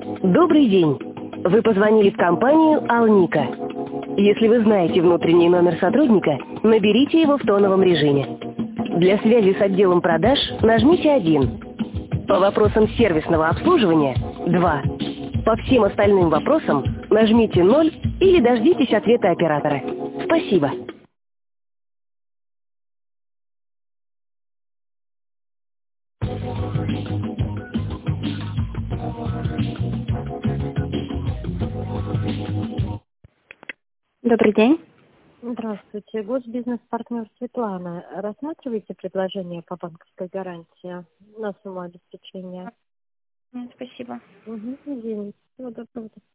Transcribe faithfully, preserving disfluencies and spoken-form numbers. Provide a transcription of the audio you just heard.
Добрый день. Вы позвонили в компанию «Алника». Если вы знаете внутренний номер сотрудника, наберите его в тоновом режиме. Для связи с отделом продаж нажмите один. По вопросам сервисного обслуживания – два. По всем остальным вопросам нажмите ноль или дождитесь ответа оператора. Спасибо. Добрый день. Здравствуйте. Госбизнес-партнер Светлана. Рассматриваете предложение по банковской гарантии на сумму обеспечения? М, Спасибо. Угу. Извините. Всего доброго.